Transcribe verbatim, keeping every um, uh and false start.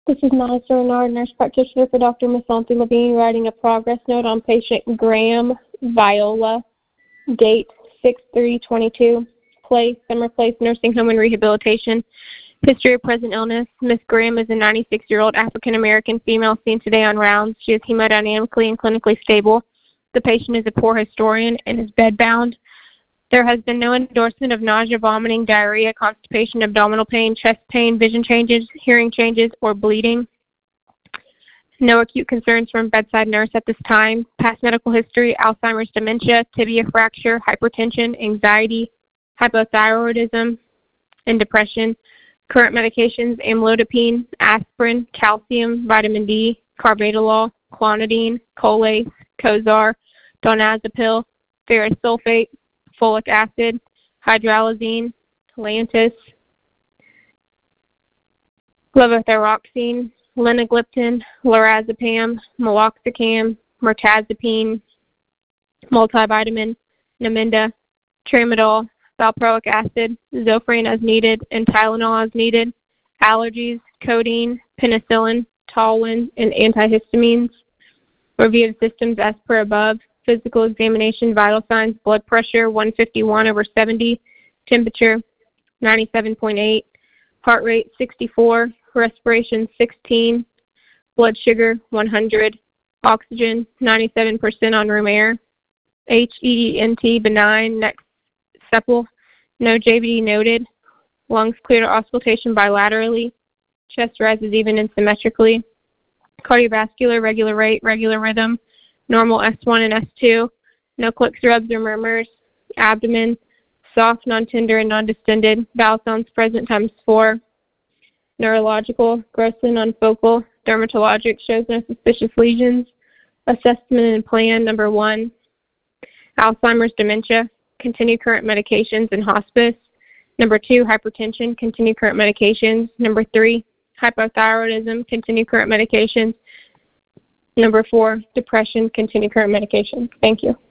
This is Madison Renard, nurse practitioner for Doctor Masanthi Levine, writing a progress note on patient Graham Viola, date six three twenty-two, place, Summer Place Nursing Home and Rehabilitation. History of present illness. Miz Graham is a ninety-six-year-old African-American female seen today on rounds. She is hemodynamically and clinically stable. The patient is a poor historian and is bedbound. There has been no endorsement of nausea, vomiting, diarrhea, constipation, abdominal pain, chest pain, vision changes, hearing changes, or bleeding. No acute concerns from bedside nurse at this time. Past medical history: Alzheimer's, dementia, tibia fracture, hypertension, anxiety, hypothyroidism, and depression. Current medications: amlodipine, aspirin, calcium, vitamin D, carvedilol, clonidine, Colace, Cozar, donazepam, ferrous sulfate, folic acid, hydralazine, Lantus, levothyroxine, linagliptin, lorazepam, meloxicam, mirtazapine, multivitamin, Namenda, tramadol, valproic acid, Zofran as needed, and Tylenol as needed. Allergies: codeine, penicillin, Talwin, and antihistamines. Review of systems as per above. Physical examination: vital signs, blood pressure one fifty-one over seventy, temperature ninety-seven point eight, heart rate sixty-four, respiration sixteen, blood sugar one hundred, oxygen ninety-seven percent on room air, H E E N T benign, neck sepal, no J B D noted, lungs clear to auscultation bilaterally, chest rises even and symmetrically, cardiovascular regular rate, regular rhythm, normal S one and S two, no clicks, rubs, or murmurs, abdomen soft, non-tender, and non-distended, bowel sounds present times four, neurological, grossly non-focal, dermatologic, shows no suspicious lesions, assessment and plan number one, Alzheimer's, dementia, continue current medications in hospice. Number two, hypertension, continue current medications. Number three, hypothyroidism, continue current medications. Number four, depression, continue current medications. Thank you.